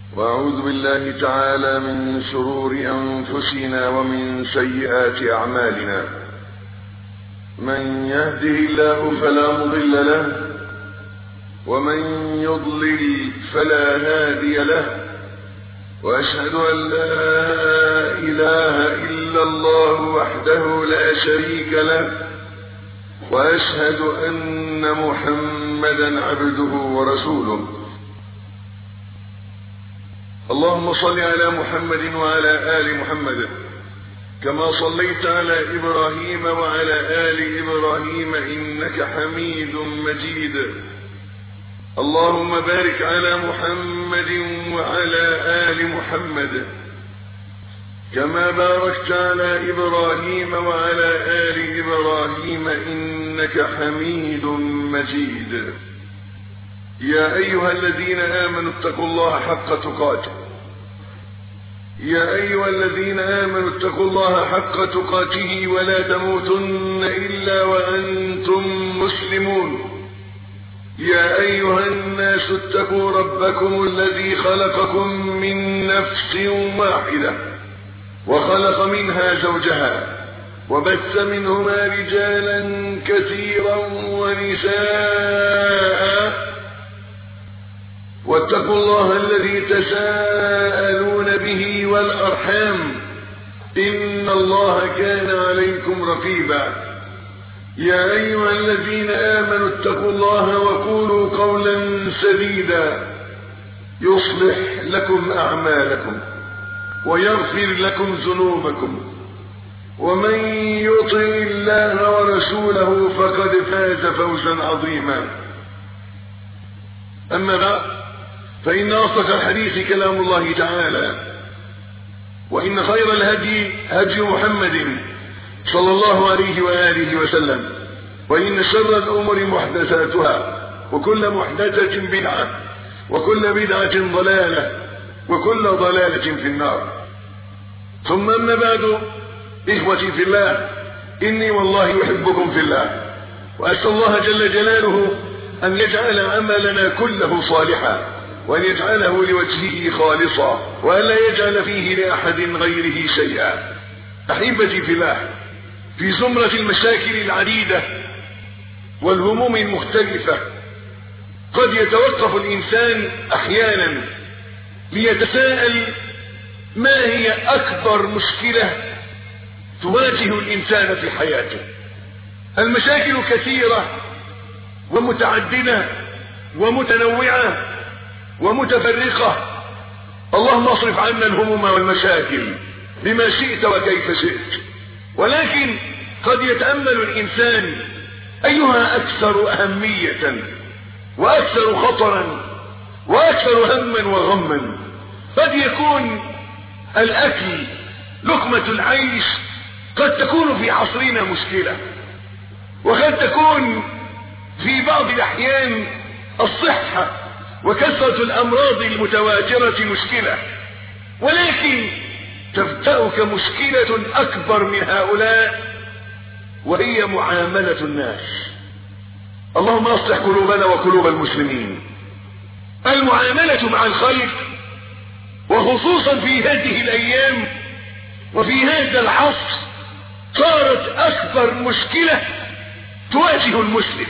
وأعوذ بالله تعالى من شرور أنفسنا ومن سيئات أعمالنا. من يهده الله فلا مضل له، ومن يضلل فلا هادي له، وأشهد أن لا إله إلا الله وحده لا شريك له، وأشهد أن محمدا عبده ورسوله. اللهم صل على محمد وعلى آل محمد كما صليت على إبراهيم وعلى آل إبراهيم إنك حميد مجيد. اللهم بارك على محمد وعلى آل محمد كما باركت على إبراهيم وعلى آل إبراهيم إنك حميد مجيد. يا أيها الذين آمنوا اتقوا الله حق تقاته، يا أيها الذين آمنوا اتقوا الله حق تقاته ولا تموتن إلا وأنتم مسلمون. يا أيها الناس اتقوا ربكم الذي خلقكم من نفس واحدة وخلق منها زوجها وبث منهما رجالا كثيرا ونساء، واتقوا الله الذي تساءلون به والأرحام إن الله كان عليكم رقيبا. يا أيها الذين آمنوا اتقوا الله وقولوا قولا سديدا يصلح لكم أعمالكم ويغفر لكم ذنوبكم، ومن يطع الله ورسوله فقد فاز فوزا عظيما. أما بعد، فإن أصدق الحديث كلام الله تعالى، وإن خير الهدي هدي محمد صلى الله عليه وآله وسلم، وإن شر الأمور محدثاتها، وكل محدثة بدعة، وكل بدعة ضلالة، وكل ضلالة في النار. ثم أما بعد، إخوتي في الله، إني والله أحبكم في الله، وأسأل الله جل جلاله أن يجعل عملنا كله صالحا، وأن يجعله لوجهه خالصا، وأن لا يجعل فيه لأحد غيره شيئا. أحبتي في الله، في زمرة المشاكل العديدة والهموم المختلفة قد يتوقف الإنسان أحيانا ليتساءل ما هي أكبر مشكلة تواجه الإنسان في حياته. المشاكل كثيرة ومتعددة ومتنوعة ومتفرقة. اللهم اصرف عنا الهموم والمشاكل بما شئت وكيف شئت. ولكن قد يتأمل الإنسان أيها أكثر أهمية وأكثر خطرا وأكثر هما وغما. قد يكون الأكل لقمة العيش، قد تكون في عصرنا مشكلة، وقد تكون في بعض الأحيان الصحة وكثرة الأمراض المتواترة مشكلة. ولكن تفتأك مشكلة أكبر من هؤلاء، وهي معاملة الناس. اللهم اصلح قلوبنا وقلوب المسلمين. المعاملة مع الخلق، وخصوصا في هذه الأيام وفي هذا العصر، صارت أكبر مشكلة تواجه المسلم.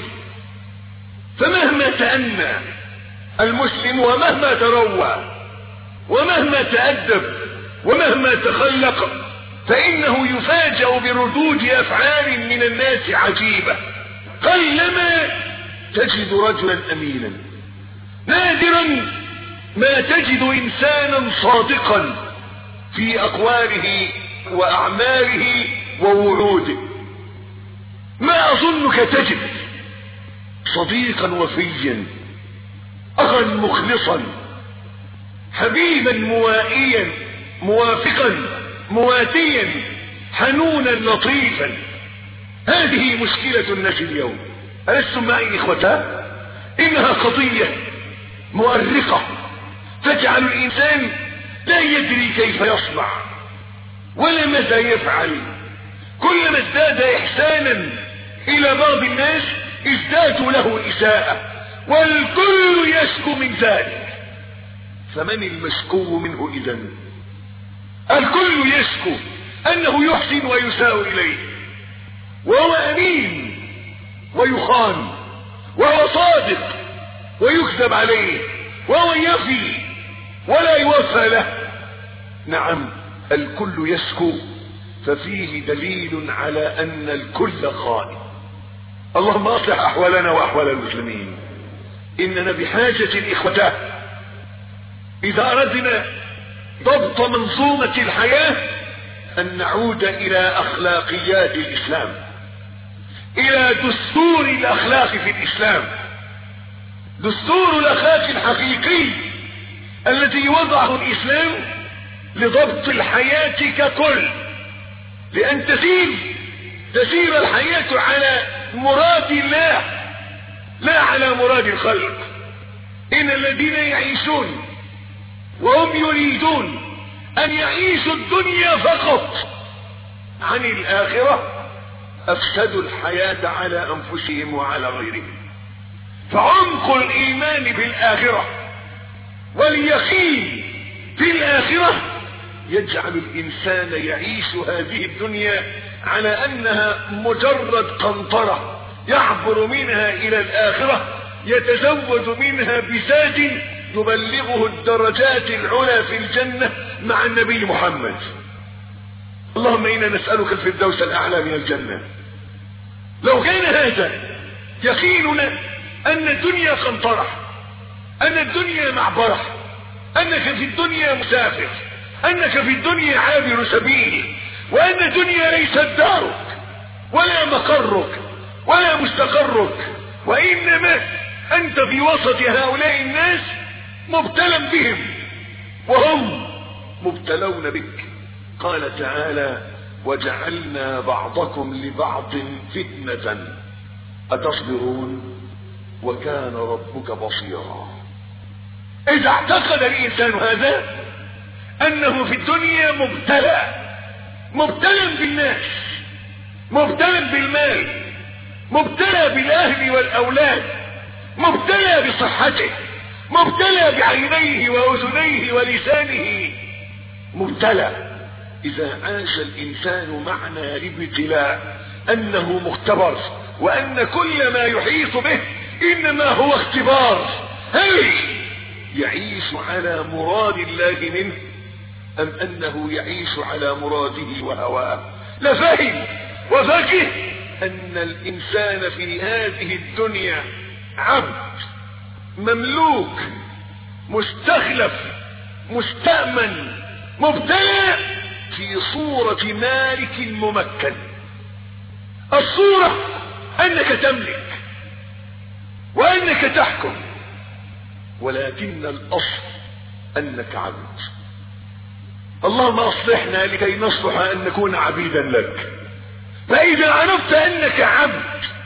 فمهما تأنى المسلم ومهما تروى ومهما تأدب ومهما تخلق، فإنه يفاجأ بردود أفعال من الناس عجيبة. قلما تجد رجلا أمينا، نادرا ما تجد إنسانا صادقا في أقواله وأعماله ووعوده. ما أظنك تجد صديقا وفيا، أخا مخلصا، حبيبا موائيا، موافقا مواتيا، حنونا لطيفا. هذه مشكلة الناس اليوم. ألستم معي إخوتها؟ إنها قضية مؤرقة تجعل الإنسان لا يدري كيف يصنع ولا ماذا يفعل. كلما ازداد إحسانا إلى بعض الناس ازدادوا له إساءة، والكل يشكو من ذلك. فمن المشكو منه إذن؟ الكل يشكو أنه يحسن ويساء إليه، وهو أمين ويخان، وهو صادق ويكذب عليه، وهو يفي ولا يوفى له. نعم الكل يشكو، ففيه دليل على أن الكل خائن. اللهم أصلح أحوالنا وأحوال المسلمين. إننا بحاجة إخوته إذا أردنا ضبط منظومة الحياة أن نعود إلى أخلاقيات الإسلام، إلى دستور الأخلاق في الإسلام، دستور الأخلاق الحقيقي الذي وضعه الإسلام لضبط الحياة ككل، لأن تسير الحياة على مراد الله لا على مراد الخلق. إن الذين يعيشون وهم يريدون أن يعيشوا الدنيا فقط عن الآخرة أفسدوا الحياة على أنفسهم وعلى غيرهم. فعمق الإيمان بالآخرة واليقين في الآخرة يجعل الإنسان يعيش هذه الدنيا على أنها مجرد قنطرة يعبر منها إلى الآخرة، يتزود منها بزاد يبلغه الدرجات العلى في الجنة مع النبي محمد. اللهم إنا نسألك الفردوس الأعلى من الجنة. لو كان هذا يقيننا أن الدنيا قنطرة، أن الدنيا معبرة، أنك في الدنيا مسافر، أنك في الدنيا عابر سبيل، وأن الدنيا ليست دارك ولا مقرك ولا مستقرك، وإنما أنت في وسط هؤلاء الناس مبتلى بهم وهم مبتلون بك. قال تعالى: وجعلنا بعضكم لبعض فتنة أتصبرون وكان ربك بصيرا. إذا اعتقد الإنسان هذا أنه في الدنيا مبتلى بالناس، مبتلى بالمال، مبتلى بالأهل والأولاد، مبتلى بصحته، مبتلى بعينيه وأذنيه ولسانه، مبتلى. إذا عاش الإنسان معنى الابتلاء أنه مختبر، وأن كل ما يحيط به إنما هو اختبار، هل يعيش على مراد الله منه أم أنه يعيش على مراده وهواه؟ لفهم وفقه أن الإنسان في هذه الدنيا عبد مملوك مستخلف مستأمن مبتلى في صورة مالك ممكن. الصورة أنك تملك وأنك تحكم، ولكن الأصل أنك عبد. اللهم أصلحنا لكي نصلح أن نكون عبيدا لك. فإذا عرفت أنك عبد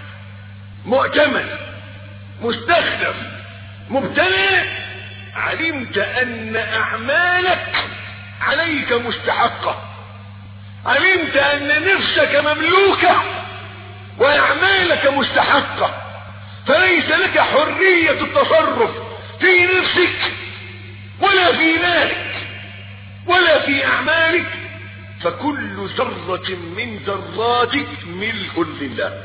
مؤتمن مستخلف مبتلى، علمت أن أعمالك عليك مستحقة، علمت أن نفسك مملوكة وأعمالك مستحقة، فليس لك حرية التصرف في نفسك ولا في مالك ولا في أعمالك، فكل ذرة من ذراتك ملك لله،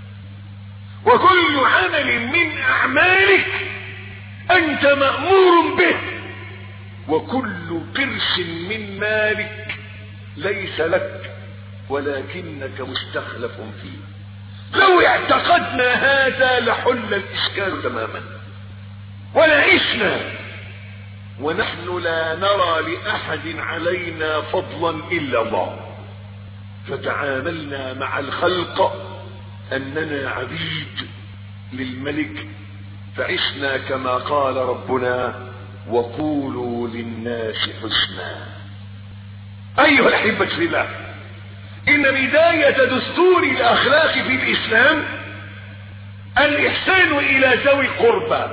وكل عمل من أعمالك أنت مأمور به، وكل قرش من مالك ليس لك ولكنك مستخلف فيه. لو اعتقدنا هذا لحل الإشكال تماما، ولعشنا ونحن لا نرى لأحد علينا فضلا إلا الله، فتعاملنا مع الخلق أننا عبيد للملك، فعشنا كما قال ربنا: وقولوا للناس حسنا. أيها الأحبة في الله، إن بداية دستور الأخلاق في الإسلام الإحسان إلى ذوي القربى.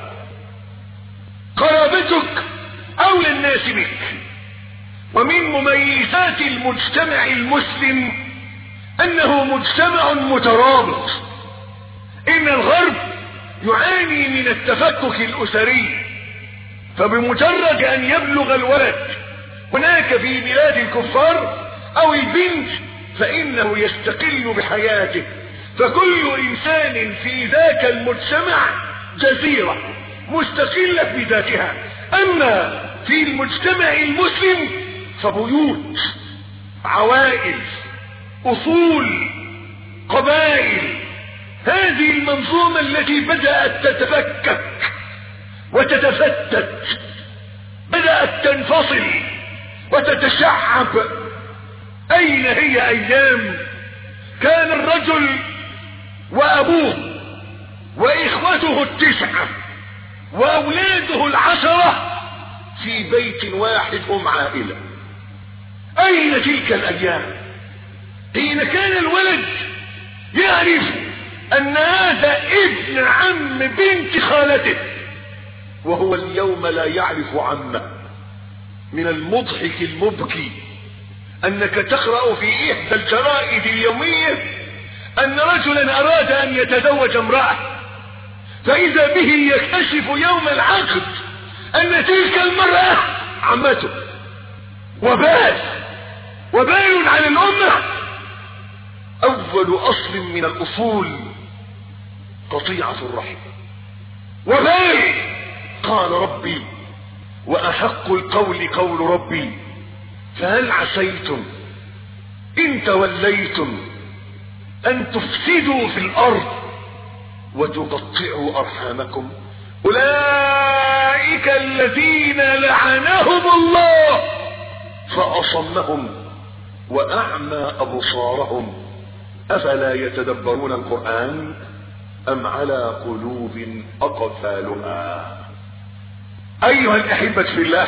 قرابتك أولى الناس بك. ومن مميزات المجتمع المسلم أنه مجتمع مترابط. إن الغرب يعاني من التفكك الأسري، فبمجرد ان يبلغ الولد هناك في بلاد الكفار او البنت فانه يستقل بحياته، فكل انسان في ذاك المجتمع جزيرة مستقلة بذاتها. اما في المجتمع المسلم فبيوت، عوائل، اصول، قبائل، هذه المنظومة التي بدأت تتفكك وتتفتت، بدأت تنفصل وتتشعب. اين هي ايام كان الرجل وابوه واخوته 9 واولاده 10 في بيت واحد هم عائلة؟ اين تلك الايام حين كان الولد يعرف ان هذا ابن عم بنت خالته، وهو اليوم لا يعرف عمه؟ من المضحك المبكي انك تقرأ في احدى الجرائد اليومية ان رجلا اراد ان يتزوج امرأة، فاذا به يكتشف يوم العقد ان تلك المرأة عمته. وبال على الامة. اول اصل من الاصول قطيعة الرحم. وبال قال ربي واحق القول قول ربي فهل عسيتم ان توليتم ان تفسدوا في الارض وتقطعوا ارحامكم اولئك الذين لعنهم الله فاصمهم واعمى ابصارهم افلا يتدبرون القرآن ام على قلوب اقفالها. ايها الاحبة في الله،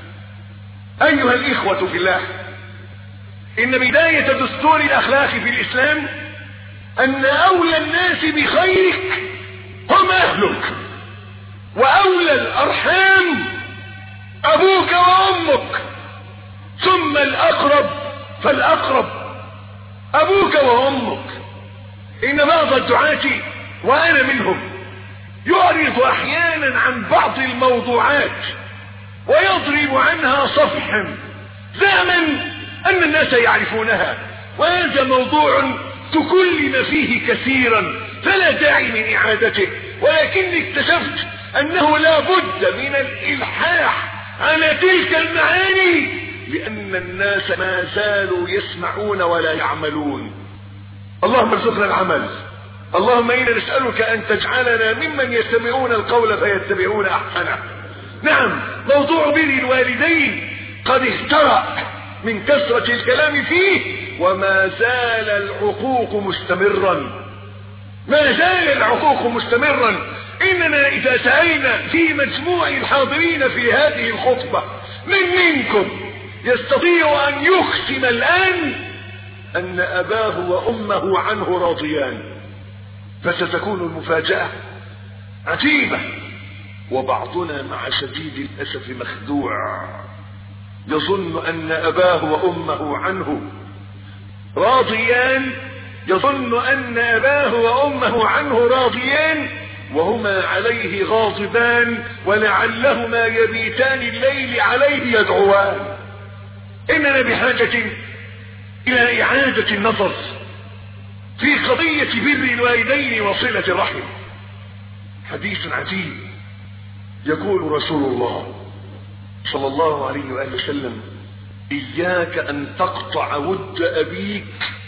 ايها الاخوة في الله، ان بداية دستور الاخلاق في الاسلام ان اولى الناس بخيرك هم اهلك، واولى الارحام ابوك وامك، ثم الاقرب فالاقرب ابوك وامك. ان بعض الدعاة وانا منهم يعرض احيانا عن بعض الموضوعات ويضرب عنها صفحا زعما ان الناس يعرفونها، وهذا موضوع تكلم فيه كثيرا فلا داعي من اعادته، ولكني اكتشفت انه لا بد من الالحاح على تلك المعاني لان الناس ما زالوا يسمعون ولا يعملون. اللهم ارزقنا العمل. اللهم انا نسألك ان تجعلنا ممن يستمعون القول فيتبعون احسنه. نعم، موضوع بر الوالدين قد اهترأ من كثرة الكلام فيه، وما زال العقوق مستمرا، ما زال العقوق مستمرا. اننا اذا سألنا في مجموع الحاضرين في هذه الخطبة من منكم يستطيع ان يختم الان ان اباه وامه عنه راضيان، فستكون المفاجأة عجيبة. وبعضنا مع شديد الاسف مخدوع، يظن ان اباه وامه عنه راضيان، يظن ان اباه وامه عنه راضيان وهما عليه غاضبان، ولعلهما يبيتان الليل عليه يدعوان. اننا بحاجة الى اعادة النظر في قضية بر الوالدين وصلة الرحم. حديث عجيب، يقول رسول الله صلى الله عليه وآله وسلم: إياك أن تقطع ود أبيك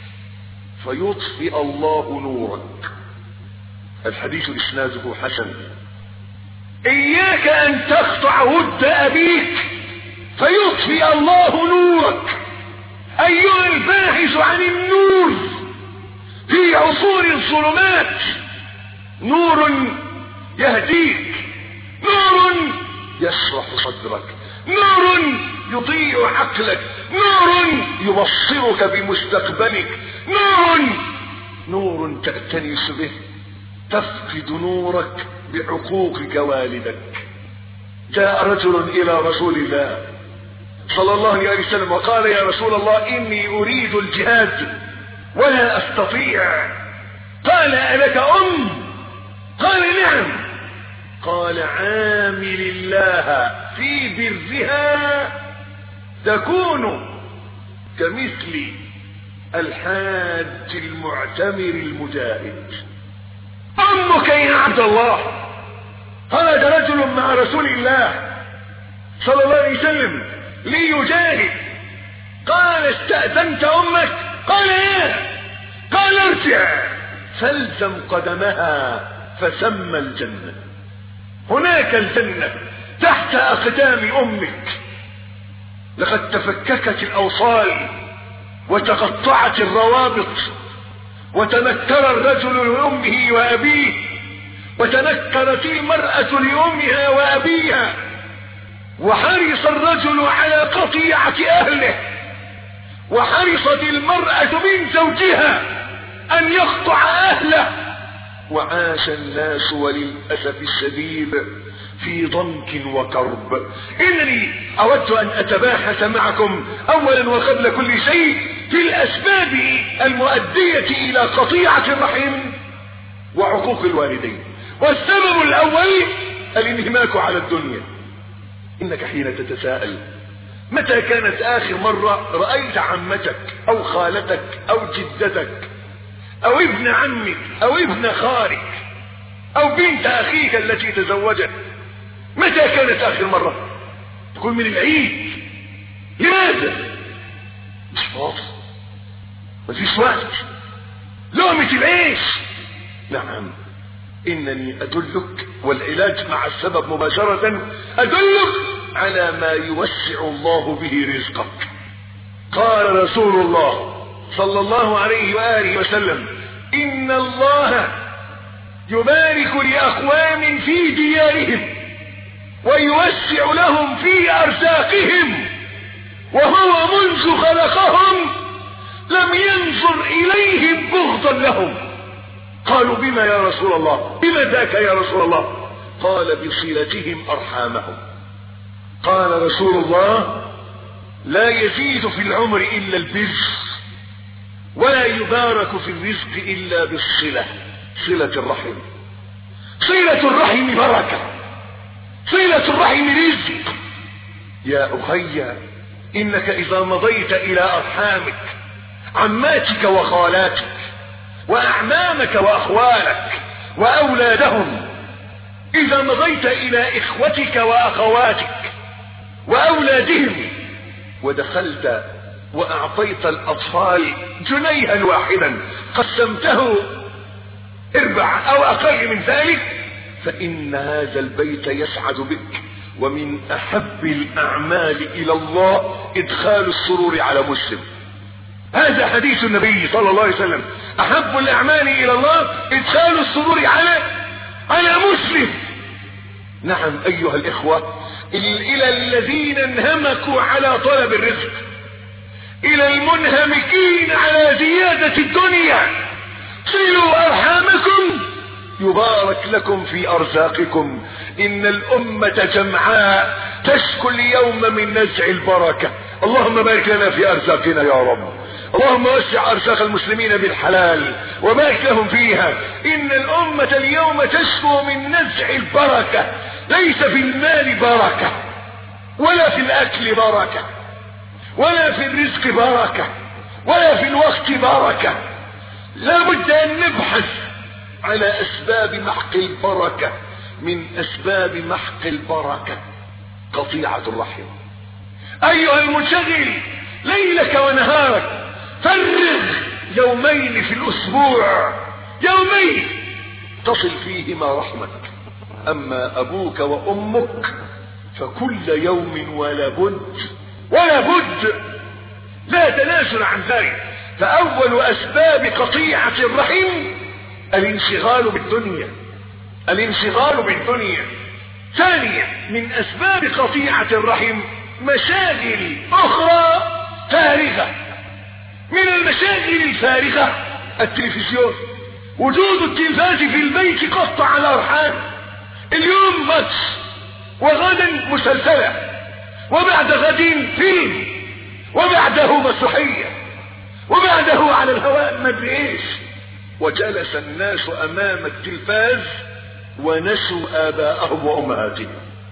فيطفئ الله نورك. الحديث إسناده حسن. إياك أن تقطع ود أبيك فيطفئ الله نورك. أيها الباحث عن النور في عصور الظلمات، نور يهديك، نور يشرح صدرك، نور يضيء عقلك، نور يبصرك بمستقبلك، نور تأتنس به. تفقد نورك بعقوقك والدك. جاء رجل إلى رسول الله صلى الله عليه وسلم وقال: يا رسول الله، إني أريد الجهاد ولا أستطيع. قال: ألك أم؟ قال: نعم. قال: عامل الله في برها تكون كمثل الحاج المعتمر المجاهد. أمك يا عبد الله. خرج رجل مع رسول الله صلى الله عليه وسلم ليجاهد، قال استأذنت أمك؟ قال ايه؟ قال ارجع فالزم قدمها فثم الجنة. هناك الجنة تحت أقدام أمك. لقد تفككت الأوصال وتقطعت الروابط، وتنكر الرجل لأمه وأبيه، وتنكرت المرأة لأمها وأبيها، وحرص الرجل على قطيعة أهله، وحرصت المرأة من زوجها أن يقطع أهله، وعاش الناس وللأسف الشديد في ضنك وكرب. إنني أود أن أتباحث معكم أولا وقبل كل شيء في الأسباب المؤدية إلى قطيعة الرحم وعقوق الوالدين. والسبب الأول الانهماك على الدنيا. إنك حين تتساءل متى كانت آخر مرة رأيت عمتك أو خالتك أو جدتك أو ابن عمك أو ابن خالك أو بنت أخيك التي تزوجت، متى كانت آخر مرة؟ تقول من العيد. لماذا؟ مش فاضي، مفيش وقت، لقمة العيش. نعم، إنني أدلك، والعلاج مع السبب مباشرة، أدلك على ما يوسع الله به رزقك. قال رسول الله صلى الله عليه وآله وسلم: إن الله يبارك لأقوام في ديارهم ويوسع لهم في أرزاقهم، وهو منذ خلقهم لم ينظر إليهم بغضا لهم. قالوا: بما يا رسول الله؟ بما ذاك يا رسول الله؟ قال: بصلتهم أرحامهم. قال رسول الله: لا يزيد في العمر إلا البر، ولا يبارك في الرزق إلا بالصلة، صلة الرحم. صلة الرحم بركة، صلة الرحم رزق. يا أخي، إنك إذا مضيت إلى أرحامك، عماتك وخالاتك وأعمامك وأخوالك وأولادهم، إذا مضيت إلى إخوتك وأخواتك وأولادهم، ودخلت وأعطيت الأطفال جنيها واحدا قسمته 4 أو أقل من ذلك، فإن هذا البيت يسعد بك. ومن أحب الأعمال إلى الله إدخال السرور على مسلم. هذا حديث النبي صلى الله عليه وسلم: أحب الأعمال إلى الله إدخال السرور على مسلم. نعم أيها الإخوة، إلى الذين انهمكوا على طلب الرزق، إلى المنهمكين على زيادة الدنيا: صلوا أرحامكم يبارك لكم في أرزاقكم. إن الأمة جمعاء تشكو اليوم من نزع البركة. اللهم بارك لنا في أرزاقنا يا رب. اللهم وسع أرزاق المسلمين بالحلال وبارك لهم فيها. إن الأمة اليوم تشكو من نزع البركة. ليس في المال بركة، ولا في الأكل بركة، ولا في الرزق بركة، ولا في الوقت بركة. لا بد أن نبحث على أسباب محق البركة. من أسباب محق البركة قطيعة الرحم. أيها المنشغل ليلك ونهارك، فرغ يومين في الأسبوع، يومين تصل فيهما رحمك. أما أبوك وأمك فكل يوم ولا بد، لا تنازل عن ذلك. فأول أسباب قطيعة الرحم الانشغال بالدنيا. ثانيا من أسباب قطيعة الرحم مشاغل أخرى فارغة. من المشاغل الفارغة التلفزيون. وجود التلفاز في البيت قطع الأرحام. اليوم ماتش، وغدا مسلسلة، وبعد غد فيلم، وبعده مسرحية، وبعده على الهواء مدري ايش. وجلس الناس امام التلفاز ونسوا اباءهم وامهاتهم.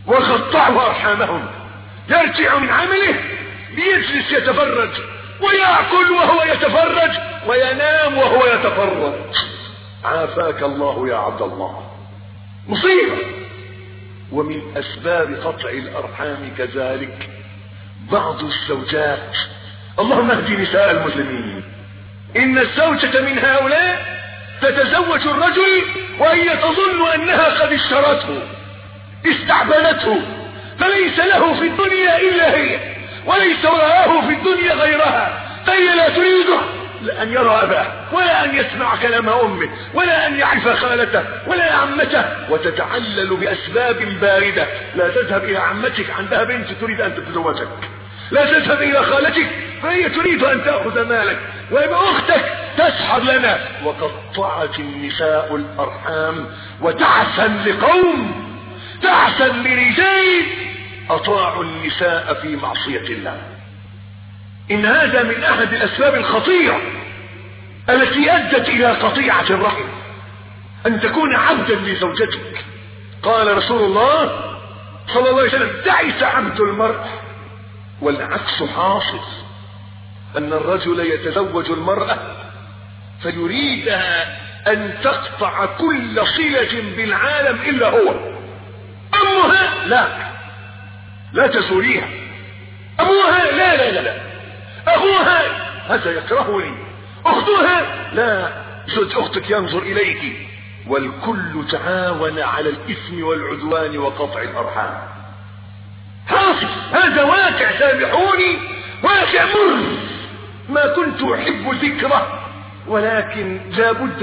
وقطعوا أرحامهم. يرجع من عمله ليجلس يتفرج، ويأكل وهو يتفرج، وينام وهو يتفرج. عافاك الله يا عبد الله. مصيبة. ومن أسباب قطع الأرحام كذلك بعض الزوجات، اللهم اهدي نساء المسلمين، إن الزوجة من هؤلاء تتزوج الرجل وهي تظن أنها قد اشترته، استعبدته، فليس له في الدنيا إلا هي، وليس وراءه في الدنيا غيرها، فهي لا تريده أن يرى أباه، ولا أن يسمع كلام أمه، ولا أن يعرف خالته ولا عمته، وتتعلل بأسباب باردة. لا تذهب إلى عمتك، عندها بنت تريد أن تتزوجك. لا تذهب إلى خالتك فهي تريد أن تأخذ مالك. ويبقى أختك تسحر لنا. وقطعت النساء الأرحام وتعسا لقوم، تعسا لرجال أطاعوا النساء في معصية الله. إن هذا من أحد الأسباب الخطيرة التي أدت إلى قطيعة الرحم، أن تكون عبدا لزوجتك. قال رسول الله صلى الله عليه وسلم: تعس عبد المرء. والعكس حاصل، أن الرجل يتزوج المرأة فيريدها أن تقطع كل صلة بالعالم إلا هو. أمها لا تزوريها. أبوها لا. أخوها هذا يكرهني. أختها لا، زوج أختك ينظر إليك. والكل تعاون على الإثم والعدوان وقطع الأرحام. حاصل، هذا واقع، سامحوني، واقع مر. ما كنت أحب ذكره، ولكن لا بد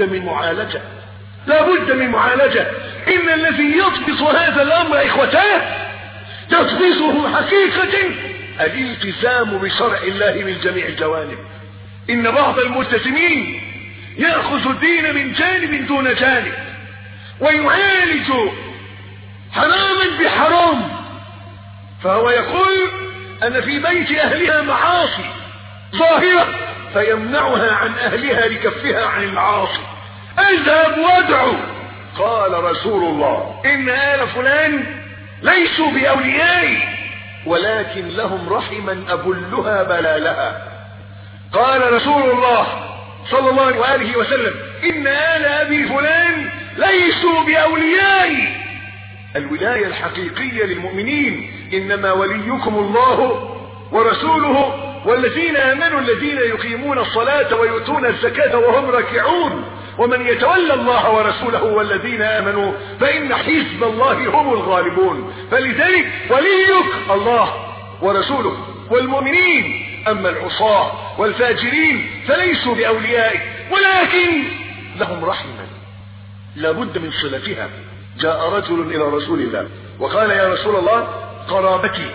من معالجة. إن الذي يضبط هذا الأمر إخوتاه تضبطه حقيقة الالتزام بشرع الله من جميع الجوانب. إن بعض الملتزمين يأخذ الدين من جانب دون جانب، ويعالج حراما بحرام. فهو يقول أن في بيت أهلها معاصي ظاهرة فيمنعها عن أهلها لكفها عن المعاصي. اذهب وادعو. قال رسول الله: إن آل فلان ليسوا بأوليائي، ولكن لهم رحما أبلها بلالها. قال رسول الله صلى الله عليه وسلم: إن آل أبي فلان ليسوا بأوليائي. الولاية الحقيقية للمؤمنين إنما وليكم الله ورسوله والذين آمنوا الذين يقيمون الصلاة ويؤتون الزكاة وهم راكعون. ومن يتولى الله ورسوله والذين آمنوا فإن حزب الله هم الغالبون. فلذلك وليك الله ورسوله والمؤمنين. أما العصاة والفاجرين فليسوا بأوليائك، ولكن لهم رحمة لا بد من صلتها. جاء رجل إلى رسول الله وقال: يا رسول الله، قرابتي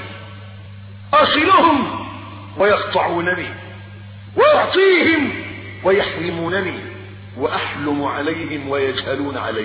أصلهم ويقطعونني، وأعطيهم ويحرمونني، وأحلم عليهم ويجهلون علي،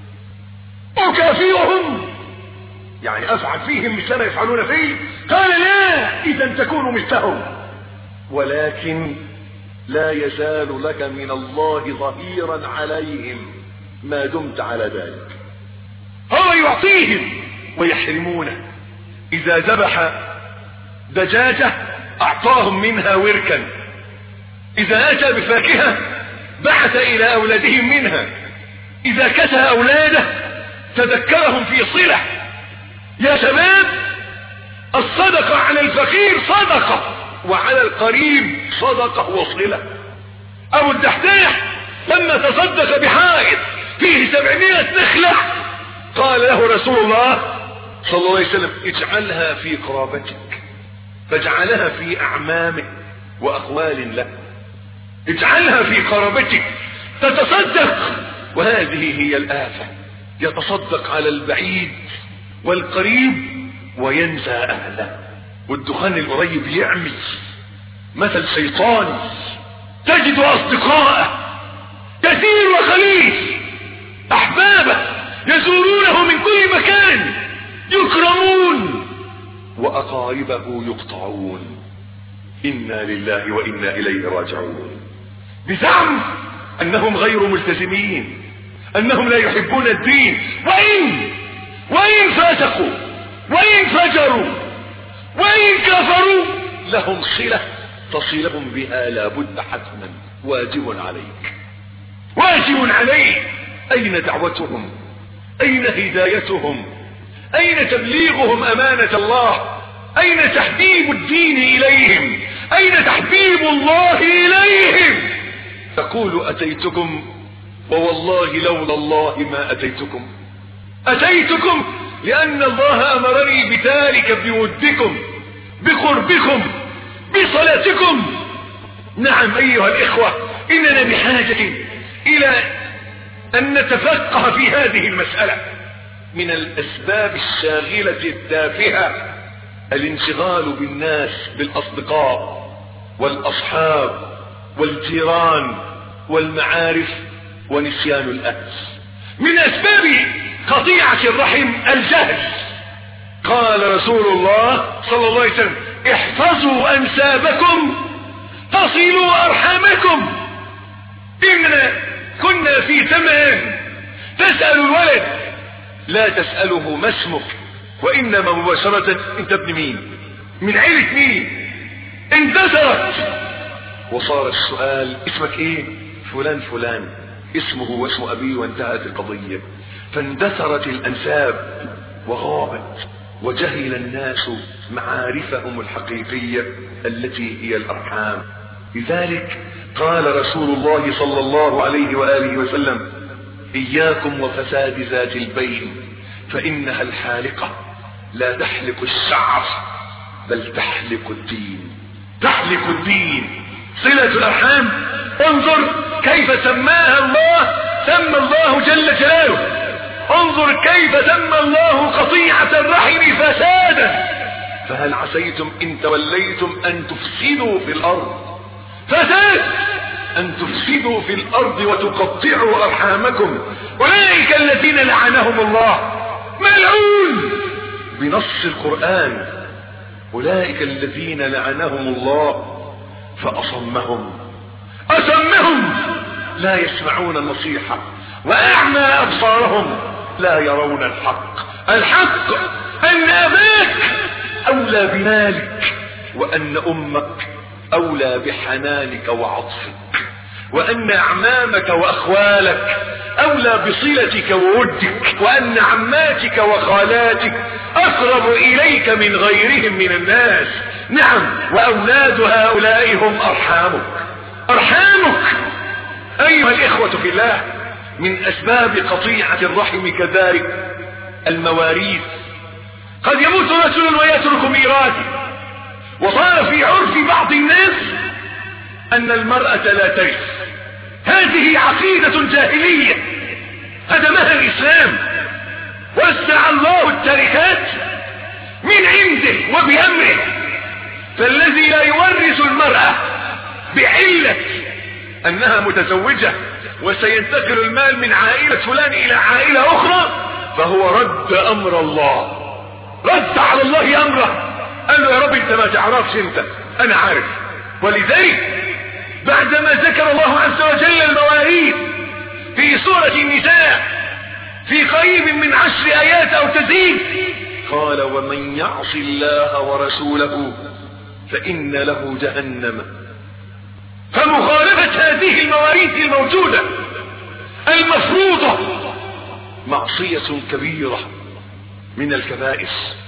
أكافئهم يعني أفعل فيهم مثل ما يفعلون فيه؟ قال: لا، إذا تكونوا مثلهم، ولكن لا يزال لك من الله ظهيرا عليهم ما دمت على ذلك. هو يعطيهم ويحرمونه. إذا ذبح دجاجة أعطاهم منها وركا، إذا أتى بفاكهة بعث إلى أولادهم منها، إذا كسى أولاده تذكرهم في صلة. يا شباب، الصدقة على الفقير صدقة، وعلى القريب صدقة وصلة. أبو الدحداح لما تصدق بحائط فيه 700 نخلة قال له رسول الله صلى الله عليه وسلم: اجعلها في قرابتك. فاجعلها في أعمامه وأخوال له. اجعلها في قرابتك تتصدق. وهذه هي الآفة، يتصدق على البعيد والقريب وينسى أهله. والدخان القريب يعمي، مثل شيطاني. تجد أصدقاءه كثير وخليل، أحبابه يزورونه من كل مكان، يكرمون، وأقاربه يقطعون. إنا لله وإنا إليه راجعون، بزعم أنهم غير ملتزمين، أنهم لا يحبون الدين، وإن فاتقوا وإن فجروا وإن كفروا لهم صلة تصلهم بها لابد حتما. واجب عليك، واجب عليك. أين دعوتهم؟ أين هدايتهم؟ أين تبليغهم أمانة الله؟ أين تحبيب الدين إليهم؟ أين تحبيب الله إليهم؟ تقول أتيتكم، ووالله لولا الله ما أتيتكم. أتيتكم لأن الله أمرني بذلك، بودكم، بقربكم، بصلاتكم. نعم أيها الإخوة، إننا بحاجة إلى أن نتفقه في هذه المسألة. من الأسباب الشاغلة التافهة الانشغال بالناس، بالأصدقاء والأصحاب والجيران والمعارف ونسيان الأهل. من أسباب قطيعة الرحم الجهل. قال رسول الله صلى الله عليه وسلم: احفظوا أنسابكم تصلوا أرحامكم. إننا كنا في زمان تسأل الولد لا تسأله ما اسمك، وإنما مباشرة انت ابن مين، من عيلة مين. اندثرت وصار السؤال اسمك ايه؟ فلان فلان، اسمه واسم أبيه، وانتهت القضية. فاندثرت الأنساب وغابت، وجهل الناس معارفهم الحقيقية التي هي الأرحام. لذلك قال رسول الله صلى الله عليه وآله وسلم: إياكم وفساد ذات البين، فإنها الحالقة لا تحلق الشعر بل تحلق الدين. تحلق الدين. صلة الأرحام، انظر كيف سماها الله. سمى الله جل جلاله، انظر كيف سمى الله قطيعة الرحم فسادا. فهل عسيتم إن توليتم أن تفسدوا في الأرض؟ فساد، أن تفسدوا في الأرض وتقطعوا أرحامكم. أولئك الذين لعنهم الله، ملعون بنص القرآن. أولئك الذين لعنهم الله فأصمهم، أصمهم لا يسمعون النصيحة، وأعمى أبصارهم لا يرون الحق. الحق أن أباك أولى بمالك، وأن أمك أولى بحنانك وعطفك، وأن أعمامك وأخوالك أولى بصلتك وودك، وأن عماتك وخالاتك أقرب إليك من غيرهم من الناس. نعم، وأولاد هؤلاء هم أرحامك. أرحامك أيها الإخوة في الله. من أسباب قطيعة الرحم كذلك المواريث. قد يموت رجل ويترك ميراثه، وصار في عرف بعض الناس أن المرأة لا ترث. هذه عقيدة جاهلية هدمها الإسلام. وسع الله التركات من عنده وبأمره، فالذي لا يورث المرأة بعلة أنها متزوجة وسينتقل المال من عائلة فلان إلى عائلة أخرى، فهو رد أمر الله، رد على الله أمره. قال له: يا رب انت ما تعرفش، انت انا عارف. ولذلك بعدما ذكر الله عز وجل المواريث في سورة النساء في قريب من 10 آيات أو تزيد، قال: ومن يعص الله ورسوله فإن له جهنم. فمخالفة هذه المواريث الموجودة المفروضة معصية كبيرة من الكبائر.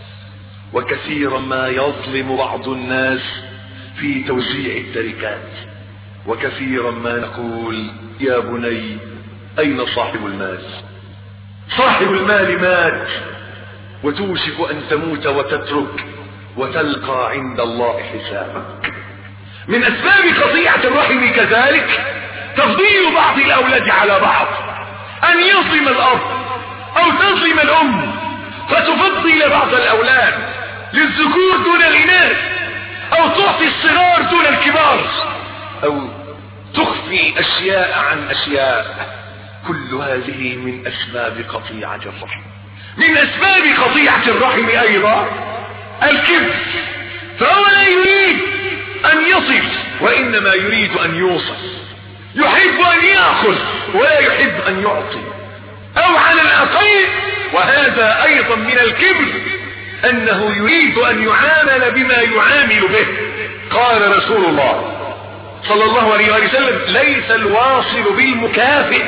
وكثيرا ما يظلم بعض الناس في توزيع التركات، وكثيرا ما نقول: يا بني أين صاحب المال؟ صاحب المال مات، وتوشك أن تموت وتترك وتلقى عند الله حسابك. من أسباب قطيعة الرحم كذلك تفضيل بعض الأولاد على بعض، أن يظلم الأب أو تظلم الأم فتفضل بعض الأولاد للذكور دون الإناث، أو تعطي الصغار دون الكبار، أو تخفي أشياء عن أشياء. كل هذه من أسباب قطيعة الرحم. من أسباب قطيعة الرحم أيضا الكبر، فهو لا يريد أن يصل وإنما يريد أن يوصل. يحب أن يأخذ ولا يحب أن يعطي، أو على الأقل، وهذا أيضا من الكبر، أنه يريد أن يعامل بما يعامل به. قال رسول الله صلى الله عليه وسلم: ليس الواصل بالمكافئ،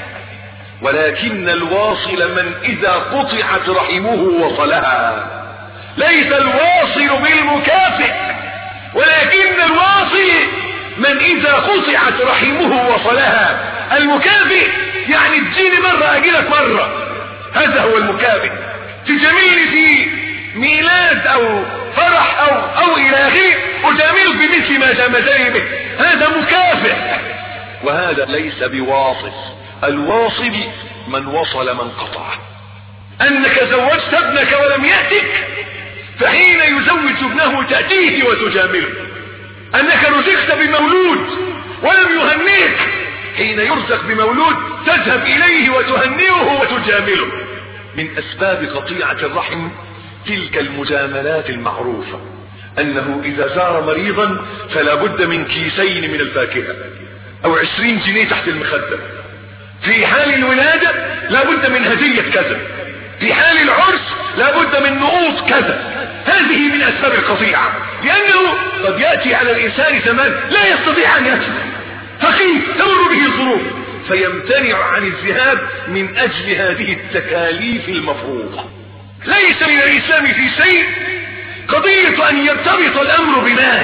ولكن الواصل من إذا قطعت رحمه وصلها. ليس الواصل بالمكافئ، ولكن الواصل من إذا قطعت رحمه وصلها. المكافئ يعني تجيني مرة أجيلك مرة، هذا هو المكافئ. تجاملني في ميلاد أو فرح أو إلى آخره، أجاملك بمثل ما جاملتني به، هذا مكافئ. وهذا ليس بواصل. الواصل من وصل من قطع. أنك زوجت ابنك ولم يأتك، فحين يزوج ابنه تأتيه وتجامله. أنك رزقت بمولود ولم يهنيك، حين يرزق بمولود تذهب إليه وتهنئه وتجامله. من أسباب قطيعة الرحم تلك المجاملات المعروفة، أنه إذا زار مريضا فلا بد من كيسين من الفاكهة أو 20 جنيه تحت المخدة. في حال الولادة لا بد من هدية كذا، في حال العرس لا بد من نقوط كذا. هذه من أسباب القطيعة، لأنه قد يأتي على الإنسان زمان لا يستطيع أن يأتي، فقير تمر به الظروف، فيمتنع عن الذهاب من أجل هذه التكاليف المفروضة. ليس من الإسلام في شيء قضية أن يرتبط الأمر بناس،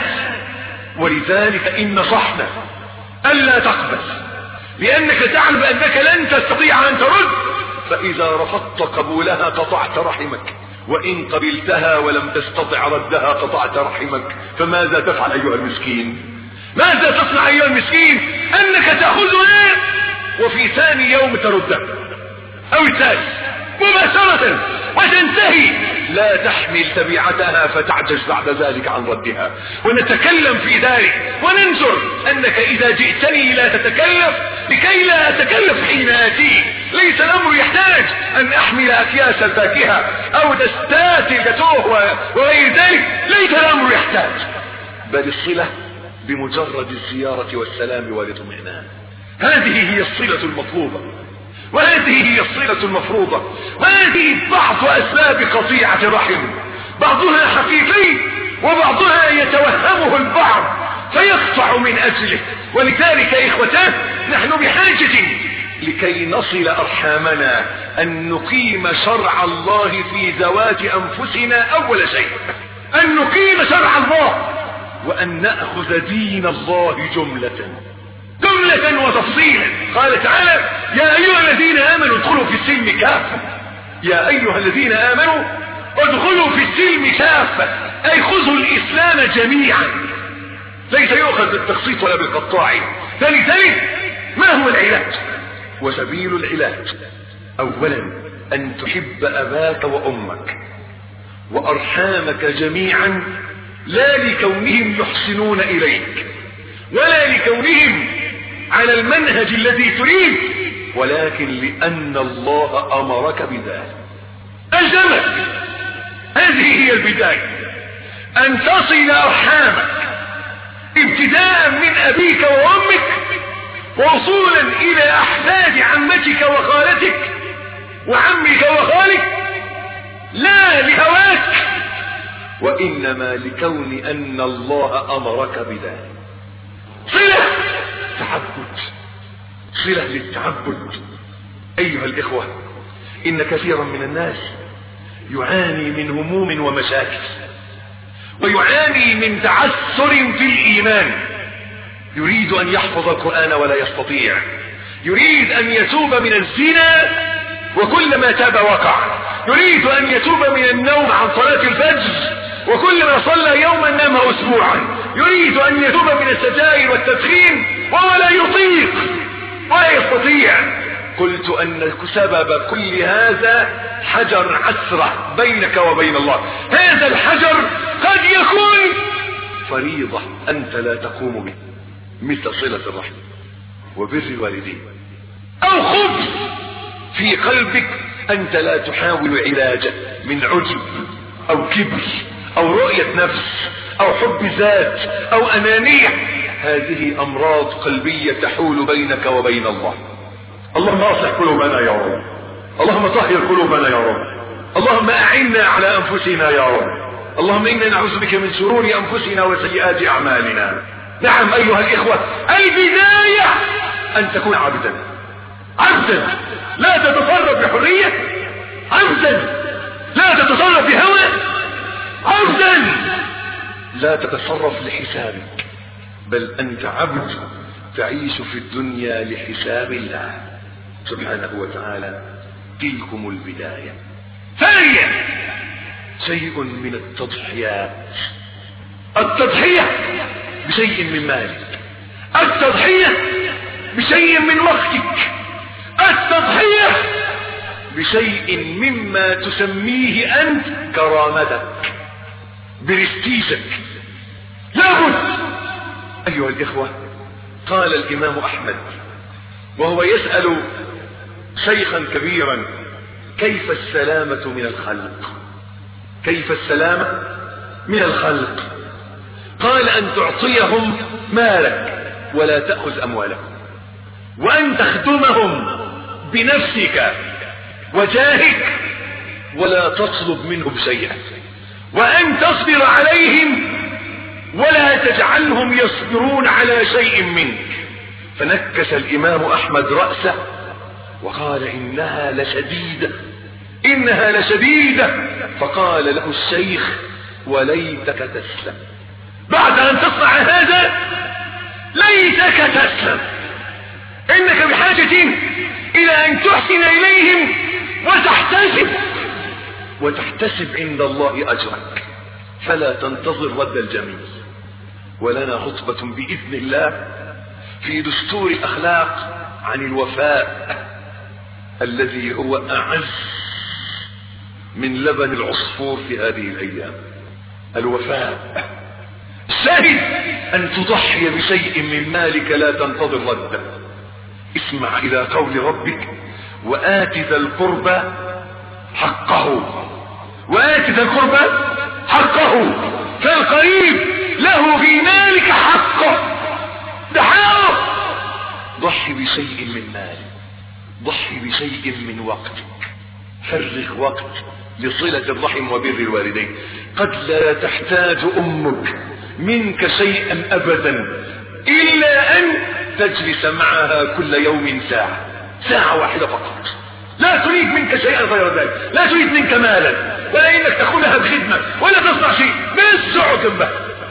ولذلك إن نصحنا ألا تقبل، لأنك تعلم أنك لن تستطيع أن ترد، فإذا رفضت قبولها قطعت رحمك، وإن قبلتها ولم تستطع ردها قطعت رحمك. فماذا تفعل أيها المسكين؟ ماذا تصنع أيها المسكين؟ أنك تأخذها وفي ثاني يوم تردها أو الثالث مباشرة وتنتهي، لا تحمل تبعتها فتعجز بعد ذلك عن ردها. ونتكلم في ذلك وننظر أنك إذا جئتني لا تتكلف لكي لا أتكلف حين آتيك. ليس الأمر يحتاج أن أحمل أكياس الفاكهة أو دستات الجاتوه وغير ذلك، ليس الأمر يحتاج، بل الصلة بمجرد الزيارة والسلام والاطمئنان. هذه هي الصلة المطلوبة، وهذه هي الصلة المفروضة. وهذه بعض أسباب قطيعة الرحم، بعضها حقيقي وبعضها يتوهمه البعض فيقطع من أجله. ولذلك إخوتان نحن بحاجة لكي نصل أرحامنا أن نقيم شرع الله في ذوات أنفسنا أول شيء، أن نقيم شرع الله، وأن نأخذ دين الله جملة وتفصيلا. قال تعالى: يا أيها الذين آمنوا ادخلوا في السلم كافة. يا أيها الذين آمنوا ادخلوا في السلم كافة، أي خذوا الإسلام جميعا، ليس يؤخذ بالتخصيص ولا بالقطاع. فلذلك ما هو العلاج؟ وسبيل العلاج أولا أن تحب أباك وأمك وأرحامك جميعا، لا لكونهم يحسنون إليك ولا لكونهم على المنهج الذي تريد، ولكن لأن الله أمرك بذلك، ألزمك. هذه هي البداية، أن تصل أرحامك ابتداء من أبيك وأمك ووصولا إلى أحفاد عمتك وخالتك وعمك وخالك، لا لهواك وإنما لكون أن الله أمرك بذلك. صلة تعبد، صلة للتعبد. أيها الإخوة، إن كثيرا من الناس يعاني من هموم ومشاكل، ويعاني من تعثر في الإيمان، يريد أن يحفظ القرآن ولا يستطيع، يريد أن يتوب من الزنا وكلما تاب وقع، يريد أن يتوب من النوم عن صلاة الفجر وكلما صلى يوما نام أسبوعا، يريد أن يتوب من السجائر والتدخين وهو لا يطيق ولا يستطيع. قلت أن سبب كل هذا حجر عثرة بينك وبين الله. هذا الحجر قد يكون فريضة أنت لا تقوم به، مثل صلة الرحم وبر الوالدين، أو خبث في قلبك أنت لا تحاول علاجه من عجب أو كبر أو رؤية نفس أو حب ذات أو أنانية. هذه أمراض قلبية تحول بينك وبين الله. اللهم أصلح قلوبنا يا رب، اللهم طهر قلوبنا يا رب، اللهم أعنا على أنفسنا يا رب. اللهم إنا نعوذ بك من شرور أنفسنا وسيئات أعمالنا. نعم أيها الإخوة، البداية أن تكون عبدا، عبدا لا تتصرف بحرية، عبدا لا تتصرف بهوى، عبدا لا تتصرف لحسابك، بل أنت عبد تعيش في الدنيا لحساب الله سبحانه وتعالى. تلكم البداية. ثانيا شيء من التضحيات، التضحية بشيء من مالك، التضحية بشيء من وقتك، التضحية بشيء مما تسميه أنت كرامتك، برستيجك. لابد أيها الإخوة. قال الإمام أحمد وهو يسأل شيخا كبيرا: كيف السلامة من الخلق؟ كيف السلامة من الخلق؟ قال: أن تعطيهم مالك ولا تأخذ أموالهم، وأن تخدمهم بنفسك وجاهك ولا تطلب منهم شيئا، وأن تصبر عليهم ولا تجعلهم يصبرون على شيء منك. فنكس الإمام أحمد رأسه وقال: إنها لشديدة، إنها لشديدة. فقال له الشيخ: وليتك تسلم. بعد أن تصنع هذا ليتك تسلم. إنك بحاجة إلى أن تحسن إليهم وتحتسب عند الله أجرك، فلا تنتظر رد الجميل. ولنا خطبة بإذن الله في دستور الأخلاق عن الوفاء الذي هو أعز من لبن العصفور في هذه الأيام. الوفاء الشاهد أن تضحي بشيء من مالك لا تنتظر رده. اسمع إلى قول ربك: وآت ذا القربى حقه، وآت ذا القربى حقه، فالقريب له في مالك حقه. دحاه. ضحي بشيء من مالك، ضحي بشيء من وقتك، فرغ وقت لصلة الرحم وبر الوالدين. قد لا تحتاج أمك منك شيئا أبدا إلا أن تجلس معها كل يوم ساعة واحدة فقط. لا تريد منك شيئا غير ذلك، لا تريد منك مالا ولا انك تأخذها بخدمة ولا تصنع شيء، بس اقعد جنبها،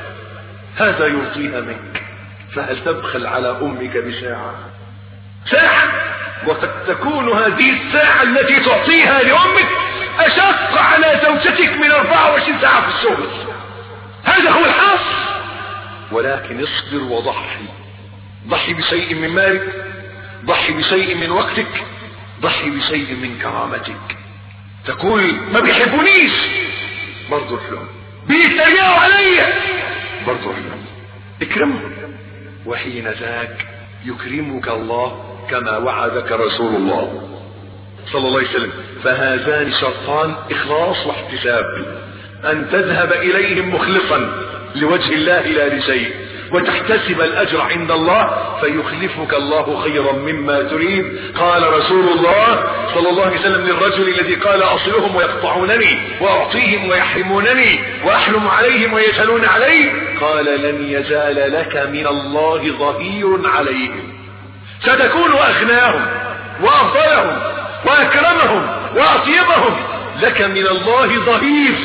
هذا يرضيها منك. فهل تبخل على امك بساعة؟ ساعة، وقد تكون هذه الساعة التي تعطيها لامك اشق على زوجتك من 24 ساعة في الشغل. هذا هو الحاصل. ولكن اصبر وضحي، ضحي بشيء من مالك، ضحي بشيء من وقتك، ضحي بشيء من كرامتك. تقول ما بيحبونيش، برضو احلم. بيتريقوا علي، برضو احلم. اكرمهم، وحين ذاك يكرمك الله كما وعدك رسول الله صلى الله عليه وسلم. فهذان شرطان: إخلاص واحتساب، أن تذهب إليهم مخلصا لوجه الله لا لشيء، وتحتسب الأجر عند الله فيخلفك الله خيرا مما تريد. قال رسول الله صلى الله عليه وسلم للرجل الذي قال: أصلهم ويقطعونني وأعطيهم ويحرمونني وأحلم عليهم ويجهلون علي، قال: لن يزال لك من الله ظهير عليهم، ستكون أغناهم وأفضلهم وأكرمهم وأطيبهم، لك من الله ظهير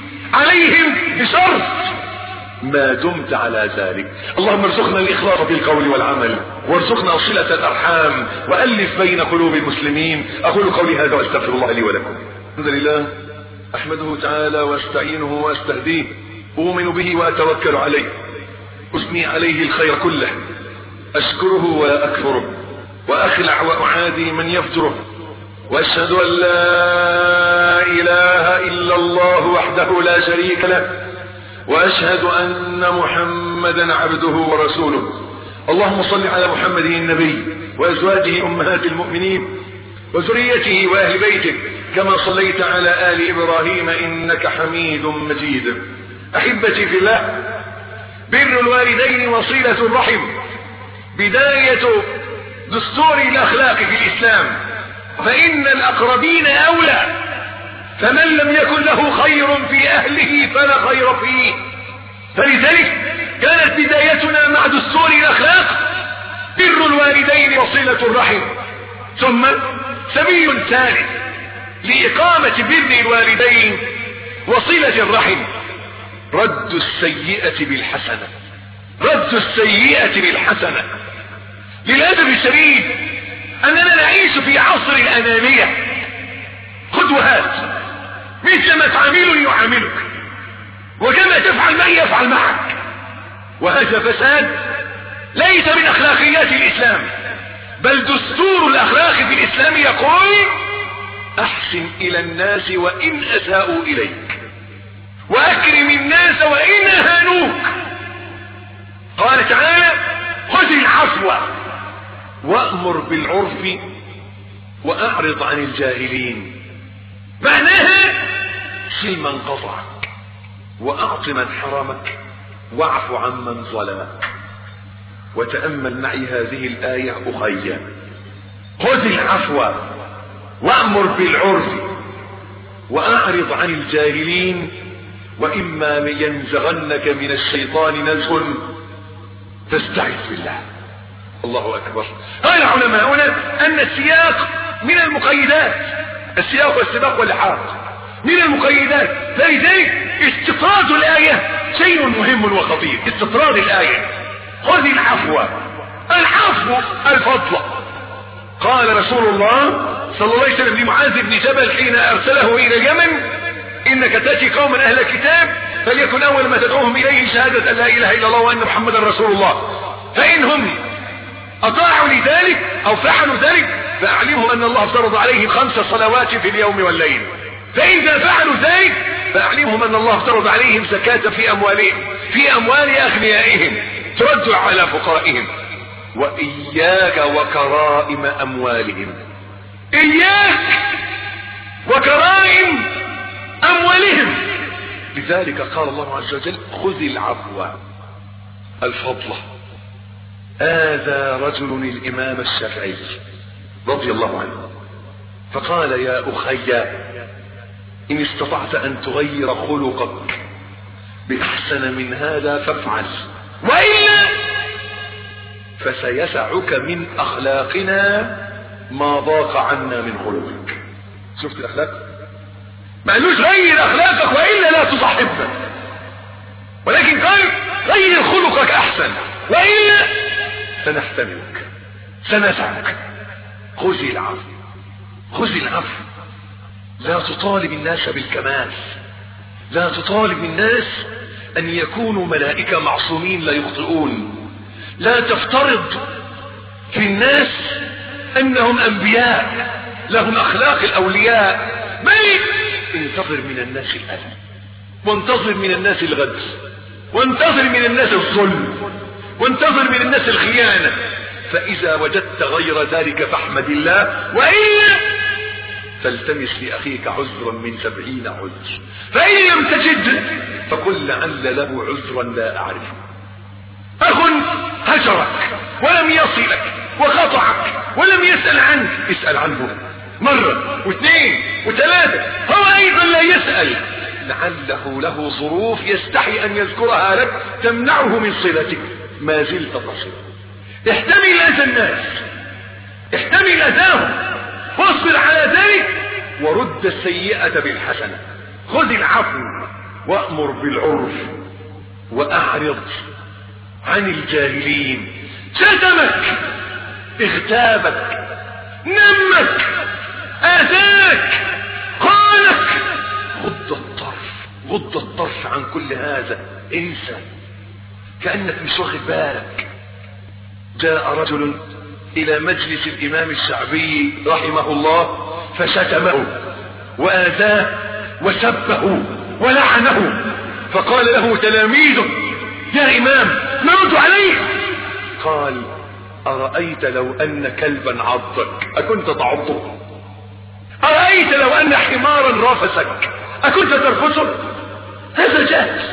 عليهم بشرط ما دمت على ذلك. اللهم ارزقنا الإخلاص بالقول والعمل، وارزقنا صلة الأرحام، وألف بين قلوب المسلمين. أقول قولي هذا واستغفر الله لي ولكم. الحمد لله أحمده تعالى واستعينه واستهديه، أؤمن به وأتوكل عليه، أثني عليه الخير كله، أشكره ولا أكفره، وأخلع وأعادي من يفجره، وأشهد أن لا إله إلا الله وحده لا شريك له، وأشهد أن محمدا عبده ورسوله. اللهم صل على محمد النبي وأزواجه أمهات المؤمنين وذريته وأهل بيته كما صليت على آل إبراهيم إنك حميد مجيد. أحبتي في الله، بر الوالدين وصلة الرحم بداية دستور الأخلاق في الإسلام، فإن الأقربين أولى، فمن لم يكن له خير في اهله فلا خير فيه. فلذلك كانت بدايتنا مع دستور الاخلاق بر الوالدين وصلة الرحم، ثم سبيل ثالث لإقامة بر الوالدين وصلة الرحم رد السيئة بالحسنة. رد السيئة بالحسنة. للأسف الشديد أننا نعيش في عصر الأنانية، خذ وهات، مثل ما تعاملني يعاملك، وكما تفعل معي يفعل معك. وهذا فساد ليس من أخلاقيات الإسلام، بل دستور الأخلاق في الإسلام يقول أحسن إلى الناس وإن أساءوا إليك، وأكرم الناس وإن أهانوك. قال تعالى خذ العفو وأمر بالعرف وأعرض عن الجاهلين. معناها صل من قطعك وأعط من حرمك واعف عمن ظلمك. وتأمل معي هذه الآية أخي. خذ العفو وأمر بالعرف وأعرض عن الجاهلين وإما ينزغنك من الشيطان نزغ فاستعذ بالله. الله أكبر. قال علماؤنا أن السياق من المقيدات، السياق والسباق واللحاق من المقيدات، فلذلك استطراد الآية شيء مهم وخطير. استطراد الآية خذ العفو، العفو الفضل. قال رسول الله صلى الله عليه وسلم لمعاذ بن جبل حين أرسله إلى اليمن إنك تأتي قوما أهل الكتاب فليكن أول ما تدعوهم إليه شهادة أن لا إله إلا الله وأن محمدا رسول الله، فإنهم أطاعوا لذلك أو فعلوا ذلك فأعلمهم أن الله افترض عليهم 5 صلوات في اليوم والليل، فإذا فعلوا ذلك فأعلمهم أن الله افترض عليهم زكاة في أموالهم، في أموال أغنيائهم ترد على فقرائهم، وإياك وكرائم أموالهم. إياك وكرائم أموالهم. لذلك قال الله عز وجل خذ العفو الفضل. هذا رجل الإمام الشافعي رضي الله عنه فقال يا أخي إن استطعت أن تغير خلقك بأحسن من هذا فافعل، وإلا فسيسعك من أخلاقنا ما ضاق عنا من خلقك. شفت الأخلاق؟ ما قالوش غير أخلاقك وإلا لا تصاحبنا، ولكن قال غير خلقك أحسن وإلا سنحتملك سنسعك. خذ العفو. خذ العفو. لا تطالب الناس بالكمال، لا تطالب الناس أن يكونوا ملائكة معصومين لا يخطئون، لا تفترض في الناس أنهم أنبياء لهم أخلاق الأولياء، بل انتظر من الناس الأذى، وانتظر من الناس الغدر، وانتظر من الناس الظلم، وانتظر من الناس الخيانة. فإذا وجدت غير ذلك فاحمد الله، وإلا فالتمس لأخيك عذرا من 70 عذر، فإن لم تجد فقل لعل له عذرا لا أعرفه. أخ هجرك ولم يصلك وقطعك ولم يسأل عنك، اسأل عنه مرة واثنين وثلاثة، هو أيضا لا يسأل، لعله له ظروف يستحي أن يذكرها لك تمنعه من صلتك، ما زلت تصل. احتمل أذى الناس، احتمل أذاهم، واصبر على ذلك ورد السيئة بالحسنة. خذ العفو وأمر بالعرف وأعرض عن الجاهلين. شتمك، اغتابك، نمك، آذاك، خانك، غض الطرف عن كل هذا، انسى كأنك مش واخد بالك. جاء رجل إلى مجلس الإمام الشعبي رحمه الله فشتمه وآذاه وسبه ولعنه، فقال له تلاميذه يا إمام نرد عليه؟ قال أرأيت لو أن كلبا عضك أكنت تعضه؟ أرأيت لو أن حمارا رفسك أكنت ترفسه؟ هذا جاهز،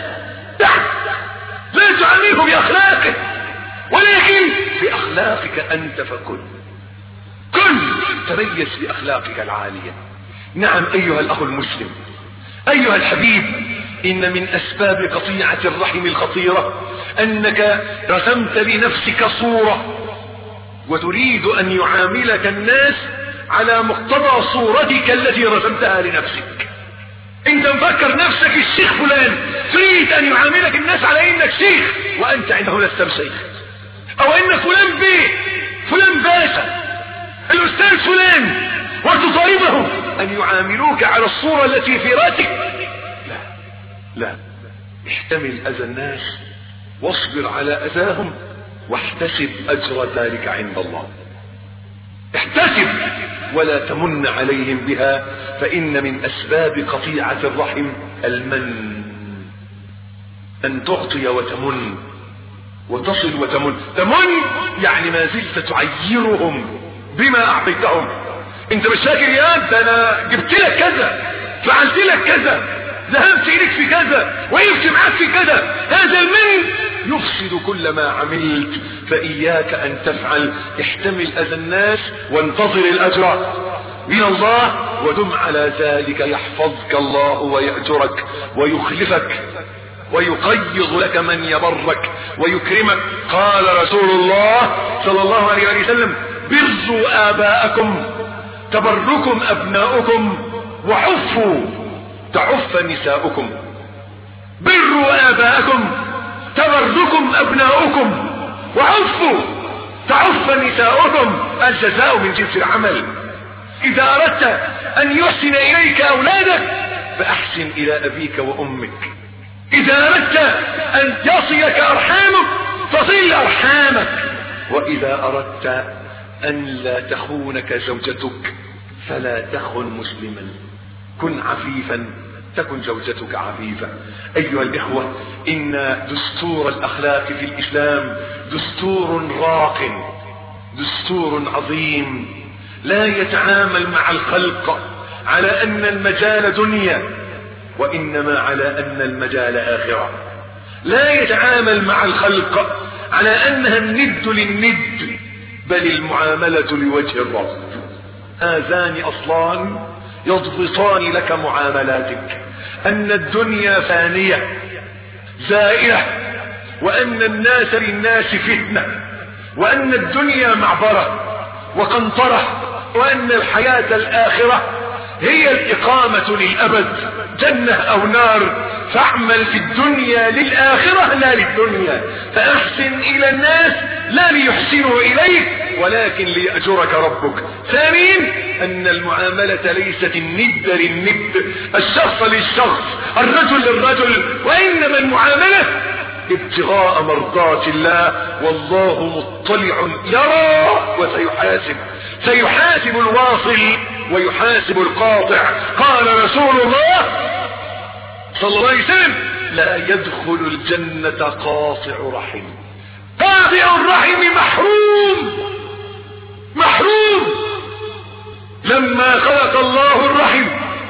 لا تعامله بأخلاقه ولكن بأخلاقك أنت، فكن تميز بأخلاقك العالية، نعم أيها الأخ المسلم، أيها الحبيب، إن من أسباب قطيعة الرحم الخطيرة أنك رسمت لنفسك صورة وتريد أن يعاملك الناس على مقتضى صورتك التي رسمتها لنفسك. انت مفكر نفسك الشيخ فلان، تريد أن يعاملك الناس على إنك شيخ وأنت عنده لست بشيخ، أو إن فلان بيه، فلان باشا، الأستاذ فلان، وتطالبهم أن يعاملوك على الصورة التي في رأسك. لا، احتمل أذى الناس واصبر على أذاهم واحتسب أجر ذلك عند الله. احتسب ولا تمن عليهم بها، فإن من أسباب قطيعة الرحم المن، أن تعطي وتمن وتصل وتمن. تمن يعني ما زلت تعيرهم بما أعطيتهم. انت مش فاكر يا ده انا جبت لك كذا، فعلت لك كذا، ذهبت اليك في كذا، وقفت معاك في كذا. هذا المن يفسد كل ما عملت، فإياك أن تفعل. احتمل أذى الناس وانتظر الأجر من الله، ودم على ذلك يحفظك الله ويأجرك ويخلفك ويقيض لك من يبرك ويكرمك. قال رسول الله صلى الله عليه وسلم: بروا آباءكم تبركم أبناؤكم وعفوا تعف نساؤكم. بروا آباءكم تبركم أبناؤكم وعفوا تعف نساؤكم. الجزاء من جنس العمل. إذا أردت أن يحسن إليك أولادك فأحسن إلى أبيك وأمك. إذا أردت أن يصلك أرحامك فصل أرحامك. وإذا أردت أن لا تخونك زوجتك فلا تخن مسلما. كن عفيفا تكن زوجتك عفيفة. أيها الإخوة، إن دستور الأخلاق في الإسلام دستور راق، دستور عظيم، لا يتعامل مع الخلق على أن المجال دنيا، وإنما على أن المجال آخرة. لا يتعامل مع الخلق على أنها الند للند، بل المعاملة لوجه الرب. هذان أصلان يضبطان لك معاملاتك: أن الدنيا فانية زائلة، وأن الناس للناس فتنة، وأن الدنيا معبرة وقنطرة، وأن الحياة الآخرة هي الإقامة للأبد، جنة أو نار. فاعمل في الدنيا للآخرة لا للدنيا، فأحسن إلى الناس لا ليحسنوا إليك ولكن ليأجرك ربك. ثانيا، أن المعاملة ليست الند للند، الشخص للشخص، الرجل للرجل، وإنما المعاملة ابتغاء مرضات الله، والله مطلع يرى وسيحاسب. سيحاسب الواصل ويحاسب القاطع. قال رسول الله صلى الله عليه وسلم: لا يدخل الجنة قاطع رحم. قاطع الرحم محروم. لما خلق الله الرحم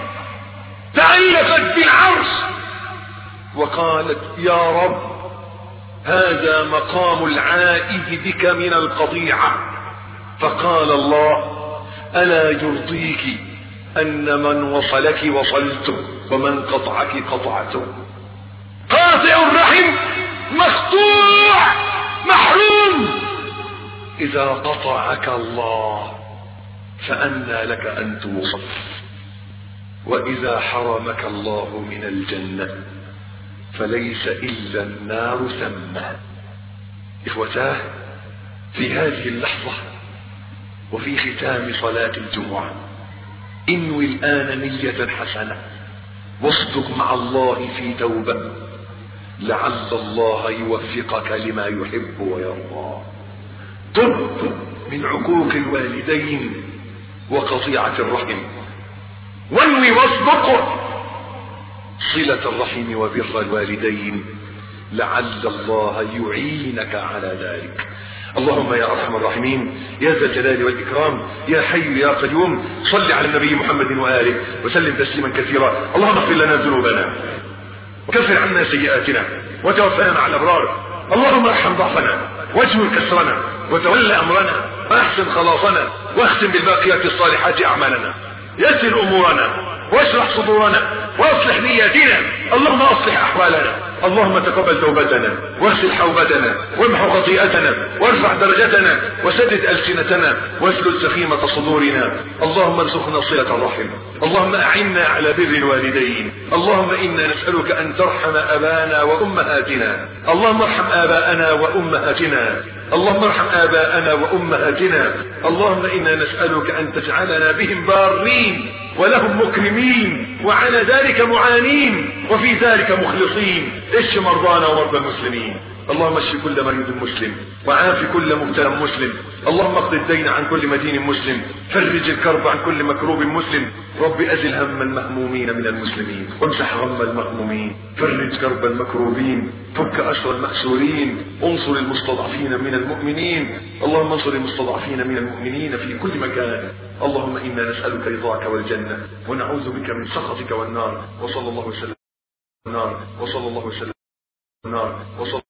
تعلقت بالعرش وقالت: يا رب، هذا مقام العائد بك من القطيعة. فقال الله: ألا يرضيك أن من وصلك وصلته ومن قطعك قطعته. قاطع الرحم مقطوع محروم. إذا قطعك الله فأنى لك أن توصف، وإذا حرمك الله من الجنة فليس إلا النار ثم. إخوتاه، في هذه اللحظة وفي ختام صلاة الجمعة انوي الآن نية حسنة، واصدق مع الله في توبة، لعل الله يوفقك لما يحب ويرضى. تب من عقوق الوالدين وقطيعة الرحم، وانوي واصدق صلة الرحم وبر الوالدين، لعل الله يعينك على ذلك. اللهم يا أرحم الراحمين، يا ذا الجلال والإكرام، يا حي يا قيوم، صل على النبي محمد وآله وسلم تسليما كثيرا. اللهم اغفر لنا ذنوبنا وكفر عنا سيئاتنا وتوفانا مع الأبرار. اللهم ارحم ضعفنا واجبر كسرنا وتولى أمرنا وأحسن خلاصنا، واختم بالباقيات الصالحات أعمالنا. يسر امورنا واشرح صدورنا واصلح نياتنا. اللهم اصلح احوالنا. اللهم تقبل توبتنا واغسل حوبتنا وامحو خطيئتنا وارفع درجتنا وسدد ألسنتنا واسلل سخيمة صدورنا. اللهم ارزقنا صلة الرحم. اللهم أعنا على بر الوالدين. اللهم إنا نسألك أن ترحم أبانا وأمهاتنا. اللهم ارحم آباءنا وأمهاتنا. اللهم ارحم آباءنا وأمهاتنا. اللهم إنا نسألك أن تجعلنا بهم بارين ولهم مكرمين وعلى ذلك معانين وفي ذلك مخلصين. اشف مرضانا ومرضى المسلمين. اللهم اشف كل مريض مسلم وعاف كل مبتلى مسلم. اللهم اقض الدين عن كل مدين مسلم. فرج الكرب عن كل مكروب مسلم. رب أزل هم المهمومين من المسلمين وامسح غم المهمومين. فرج كرب المكروبين. فك أسر المأسورين. انصر المستضعفين من المؤمنين. اللهم انصر المستضعفين من المؤمنين في كل مكان. اللهم إنا نسألك رضاك والجنة ونعوذ بك من سخطك والنار. وصلى الله وسلم